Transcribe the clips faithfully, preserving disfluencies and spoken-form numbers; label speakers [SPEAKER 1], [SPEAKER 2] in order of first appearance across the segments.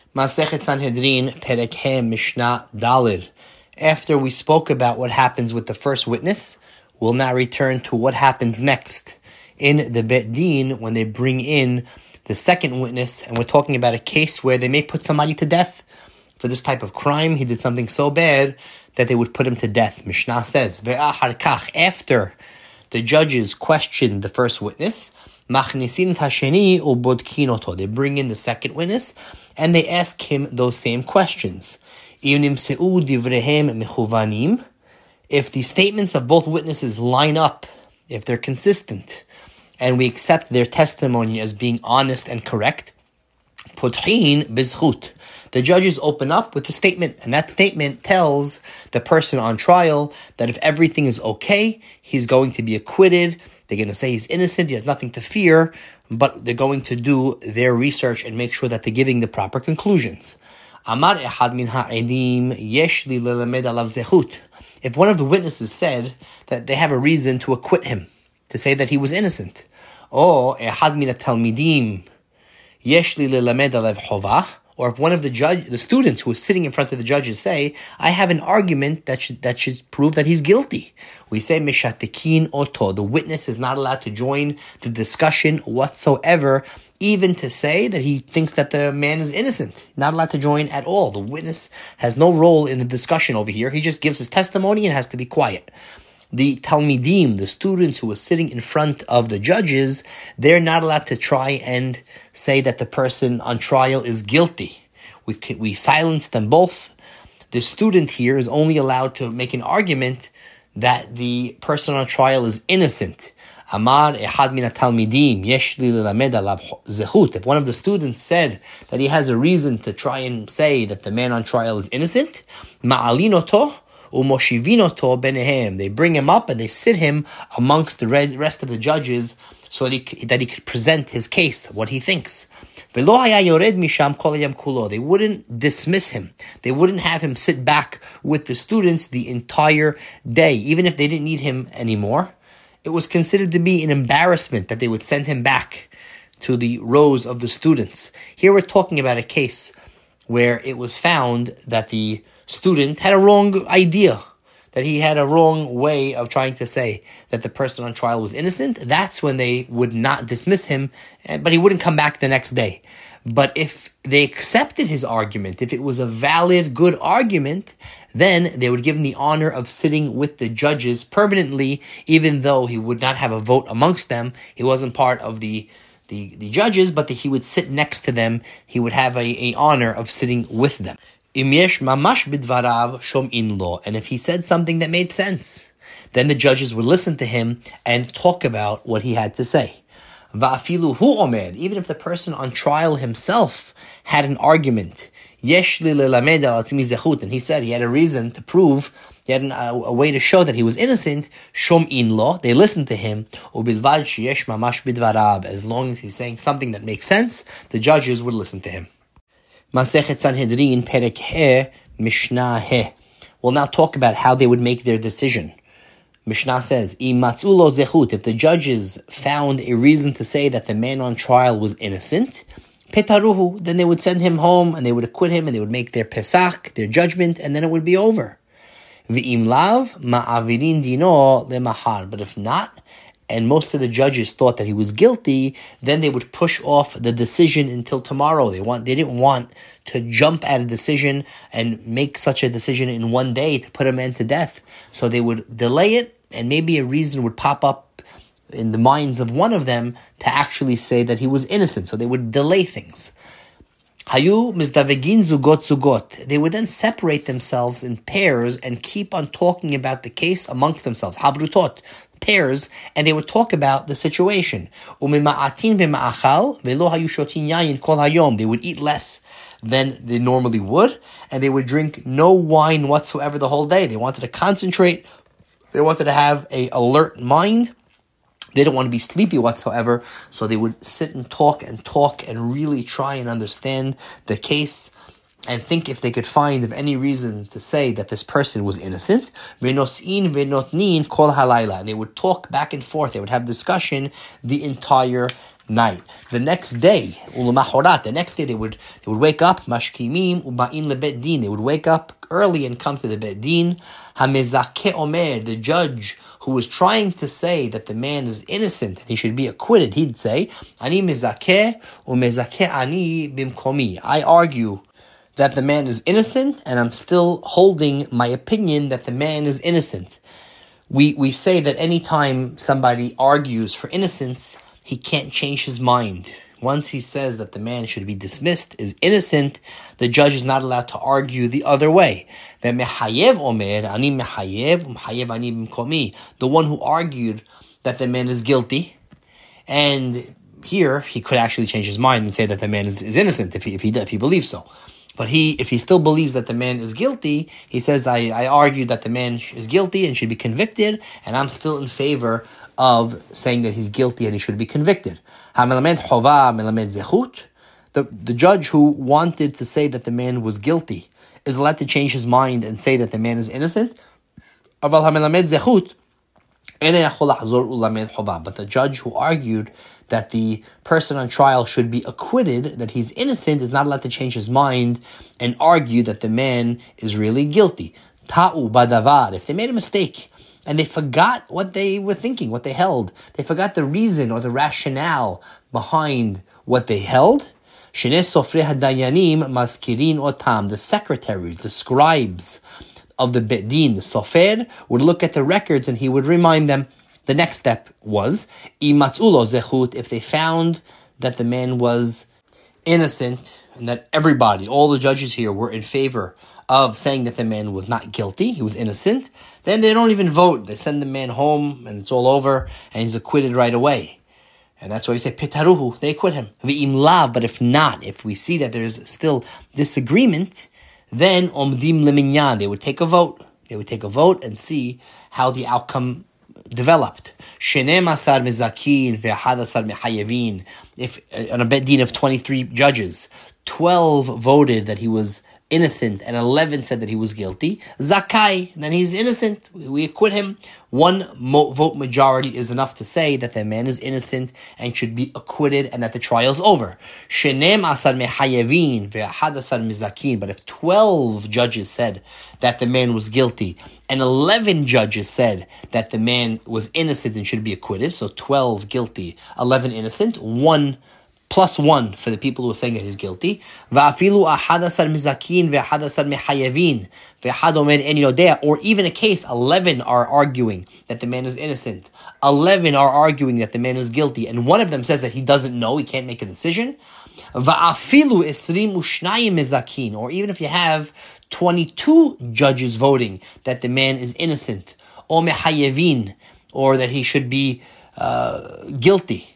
[SPEAKER 1] Masechet Sanhedrin, Perek He, Mishnah Dalid. After we spoke about what happens with the first witness, we'll now return to what happens next in the Bet Din when they bring in the second witness, and we're talking about a case where they may put somebody to death for this type of crime. He did something so bad that they would put him to death. Mishnah says, Ve'achar kach, after the judges questioned the first witness, Machnisin hasheni ubodkin oto. They bring in the second witness and they ask him those same questions. If the statements of both witnesses line up, if they're consistent, and we accept their testimony as being honest and correct, pothin bizchut. The judges open up with a statement, and that statement tells the person on trial that if everything is okay, he's going to be acquitted. They're going to say he's innocent, he has nothing to fear, but they're going to do their research and make sure that they're giving the proper conclusions. Amar ehad min ha'edim yesh li lelamed alav zechut. If one of the witnesses said that they have a reason to acquit him, to say that he was innocent, or ehad min ha'talmidim yesh li lelamed alav chovah, or if one of the judge, the students who are sitting in front of the judges say, I have an argument that should, that should prove that he's guilty. We say, Meshatikin oto. The witness is not allowed to join the discussion whatsoever, even to say that he thinks that the man is innocent. Not allowed to join at all. The witness has no role in the discussion over here. He just gives his testimony and has to be quiet. The Talmidim, the students who are sitting in front of the judges, they're not allowed to try and say that the person on trial is guilty. We we silence them both. The student here is only allowed to make an argument that the person on trial is innocent. Amar ehad min talmidim yesh li lelamed alav zechut. If one of the students said that he has a reason to try and say that the man on trial is innocent, ma'alin oto umoshivinot benehem. They bring him up and they sit him amongst the rest of the judges so that he, that he could present his case, what he thinks. They wouldn't dismiss him. They wouldn't have him sit back with the students the entire day, even if they didn't need him anymore. It was considered to be an embarrassment that they would send him back to the rows of the students. Here we're talking about a case where it was found that the student had a wrong idea, that he had a wrong way of trying to say that the person on trial was innocent. That's when they would not dismiss him, but he wouldn't come back the next day. But if they accepted his argument, if it was a valid, good argument, then they would give him the honor of sitting with the judges permanently, even though he would not have a vote amongst them. He wasn't part of the the, the judges, but the, he would sit next to them. He would have a, a honor of sitting with them. Im yesh mamash bidvarav shom'in lo. And if he said something that made sense, then the judges would listen to him and talk about what he had to say. Va'afilu hu omer. Even if the person on trial himself had an argument, yesh li lelamed al atzmi zechut, and he said he had a reason to prove, he had an, a, a way to show that he was innocent, shom'in lo. They listened to him. Ubilvad sheyesh mamash bidvarav. As long as he's saying something that makes sense, the judges would listen to him. Masechet Sanhedrin, Perek He, Mishnah He. We'll now talk about how they would make their decision. Mishnah says, Im matzu lo zechut. If the judges found a reason to say that the man on trial was innocent, petaruhu, then they would send him home and they would acquit him and they would make their pesach, their judgment, and then it would be over. V'im lav ma'avirin dino lemahar. But if not, and most of the judges thought that he was guilty, then they would push off the decision until tomorrow. They want, they didn't want to jump at a decision and make such a decision in one day to put a man to death. So they would delay it, and maybe a reason would pop up in the minds of one of them to actually say that he was innocent. So they would delay things. Hayu mizdavegin zugot zugot. They would then separate themselves in pairs and keep on talking about the case amongst themselves. Havrutot, pairs, and they would talk about the situation. Umima'atin b'ma'achal velo hayu shotin yayin kol hayom. They would eat less than they normally would, and they would drink no wine whatsoever the whole day. They wanted to concentrate. They wanted to have a alert mind. They didn't want to be sleepy whatsoever, so they would sit and talk and talk and really try and understand the case and think if they could find of any reason to say that this person was innocent. Venos'in venotnin kol halayla. And they would talk back and forth. They would have discussion the entire night. The next day, ulamahorat, the next day they would they would wake up, mashkimim uba'in lebet din. They would wake up early and come to the bet din. Hamezakeh omer, the judge who was trying to say that the man is innocent and he should be acquitted, he'd say, Ani mezakeh umezakeh ani bimkomi. I argue that the man is innocent, and I'm still holding my opinion that the man is innocent. We we say that anytime somebody argues for innocence, he can't change his mind. Once he says that the man should be dismissed, is innocent, the judge is not allowed to argue the other way. The mehayev omer, ani mehayev, mehayev ani bimkomi. The one who argued that the man is guilty, and here he could actually change his mind and say that the man is, is innocent if he if he if he believes so. But he, if he still believes that the man is guilty, he says, I, I argue that the man is guilty and should be convicted, and I'm still in favor of saying that he's guilty and he should be convicted. The, the judge who wanted to say that the man was guilty is allowed to change his mind and say that the man is innocent. But the judge who argued that the person on trial should be acquitted, that he's innocent, is not allowed to change his mind and argue that the man is really guilty. Ta'u badavar, if they made a mistake and they forgot what they were thinking, what they held, they forgot the reason or the rationale behind what they held, Shnei sofrei hadayanim maskirin otam, the secretaries, the scribes of the bet din, the sofer, would look at the records and he would remind them. The next step was, imatzulo zechut, if they found that the man was innocent and that everybody, all the judges here, were in favor of saying that the man was not guilty, he was innocent, then they don't even vote. They send the man home and it's all over and he's acquitted right away. And that's why you say, pitaruhu, they acquit him. V'im lav, but if not, if we see that there's still disagreement, then omdim leminyan, they would take a vote. They would take a vote and see how the outcome developed. Shenem asar mezakin ve'ahad asar mehayevin. If uh, on a bet din of twenty-three judges, twelve voted that he was innocent and eleven said that he was guilty, zakai, then he's innocent. We acquit him. One mo- vote majority is enough to say that the man is innocent and should be acquitted and that the trial's over. Shenem asar mehayevin ve'ahad asar mezakin. But if twelve judges said that the man was guilty and eleven judges said that the man was innocent and should be acquitted, so twelve guilty, eleven innocent, one plus one for the people who are saying that he's guilty. Or even a case, eleven are arguing that the man is innocent. eleven are arguing that the man is guilty. And one of them says that he doesn't know, he can't make a decision. Or even if you have twenty-two judges voting that the man is innocent, or mehayevin, or that he should be uh, guilty.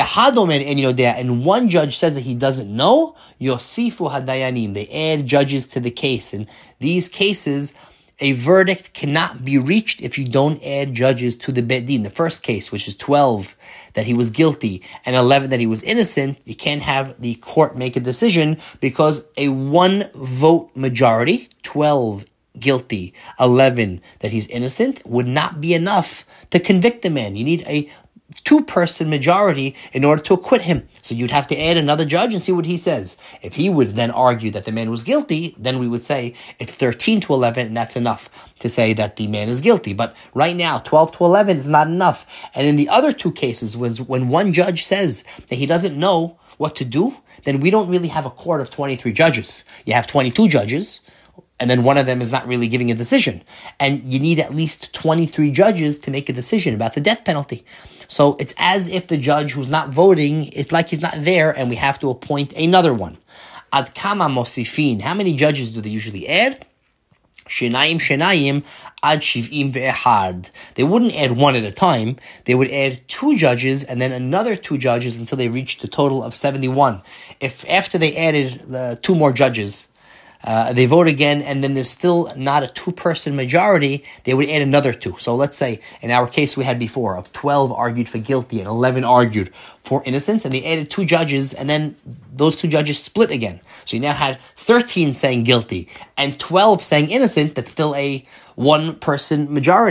[SPEAKER 1] And one judge says that he doesn't know, Yosifu hadayanim, they add judges to the case. In these cases, a verdict cannot be reached if you don't add judges to the bet din. The first case, which is twelve that he was guilty and eleven that he was innocent, you can't have the court make a decision because a one vote majority, twelve guilty, eleven that he's innocent, would not be enough to convict the man. You need a two-person majority in order to acquit him. So you'd have to add another judge and see what he says. If he would then argue that the man was guilty, then we would say it's thirteen to eleven, and that's enough to say that the man is guilty. But right now, twelve to eleven is not enough. And in the other two cases, when, when one judge says that he doesn't know what to do, then we don't really have a court of twenty-three judges. You have twenty-two judges, and then one of them is not really giving a decision. And you need at least twenty-three judges to make a decision about the death penalty. So it's as if the judge who's not voting, it's like he's not there, and we have to appoint another one. Ad kama mosifin. How many judges do they usually add? Shenayim shenayim ad shiv'im ve'ehad. They wouldn't add one at a time. They would add two judges and then another two judges until they reached a total of seventy-one. If after they added uh, two more judges, Uh, they vote again, and then there's still not a two-person majority, they would add another two. So let's say, in our case we had before, of twelve argued for guilty and eleven argued for innocence, and they added two judges, and then those two judges split again. So you now had thirteen saying guilty, and twelve saying innocent. That's still a one-person majority.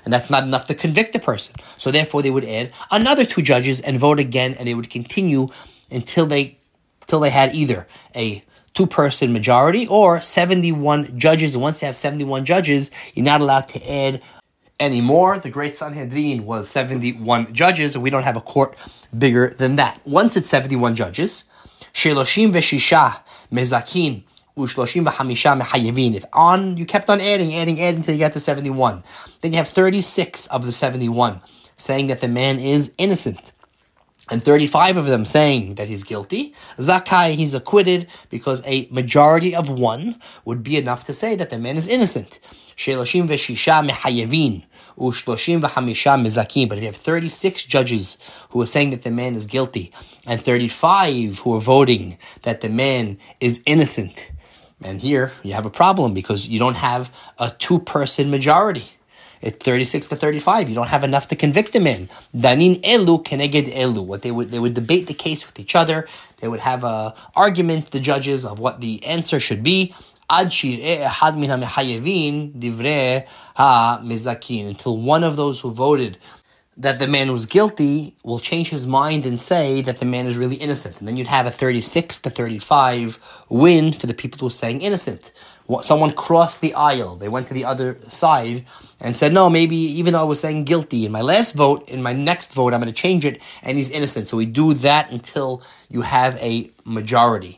[SPEAKER 1] And that's not enough to convict the person. So therefore they would add another two judges and vote again, and they would continue until they, until they had either a two-person majority or seventy-one judges. And once you have seventy-one judges, you're not allowed to add anymore. The Great Sanhedrin was seventy-one judges, and we don't have a court bigger than that. Once it's seventy-one judges, sheloshim v'shisha mezakin u'shloshim v'hamisha mehayevin. If on, you kept on adding, adding, adding until you got to seventy-one. Then you have thirty-six of the seventy-one saying that the man is innocent, and thirty-five of them saying that he's guilty. Zakai, he's acquitted, because a majority of one would be enough to say that the man is innocent. Sheloshim v'shisha mehayevin u'shloshim v'hamisha mezakin. But if you have thirty-six judges who are saying that the man is guilty, and thirty-five who are voting that the man is innocent, and here you have a problem because you don't have a two-person majority. It's thirty-six to thirty-five. You don't have enough to convict the man. Danin elu keneged elu. What they would they would debate the case with each other. They would have a argument, the judges, of what the answer should be. Ad shir'eh ehad min hamehayevin divrei ha-mezakin. Until one of those who voted that the man was guilty will change his mind and say that the man is really innocent. And then you'd have a thirty-six to thirty-five win for the people who are saying innocent. Someone crossed the aisle. They went to the other side and said, no, maybe even though I was saying guilty in my last vote, in my next vote, I'm going to change it, and he's innocent. So we do that until you have a majority.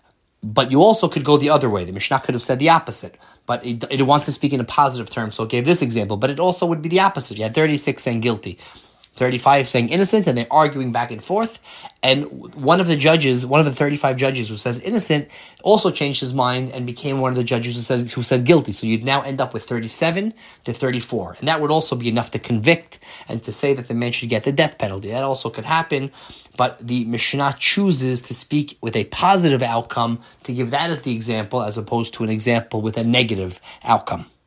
[SPEAKER 1] But you also could go the other way. The Mishnah could have said the opposite. But it, it wants to speak in a positive term, so it gave this example. But it also would be the opposite. You had thirty-six saying guilty, thirty-five saying innocent, and they're arguing back and forth. And one of the judges, one of the thirty-five judges who says innocent, also changed his mind and became one of the judges who said who said guilty. So you'd now end up with thirty-seven to thirty-four. And that would also be enough to convict and to say that the man should get the death penalty. That also could happen. But the Mishnah chooses to speak with a positive outcome, to give that as the example, as opposed to an example with a negative outcome.